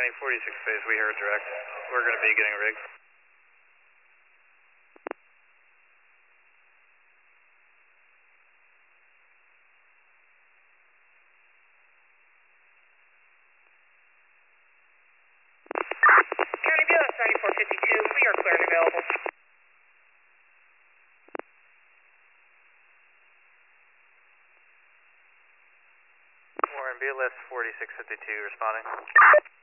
County 46 base, we heard direct. We're going to be getting rigged. County BLS 9452, we are clear and available. Warren, BLS 4652 responding.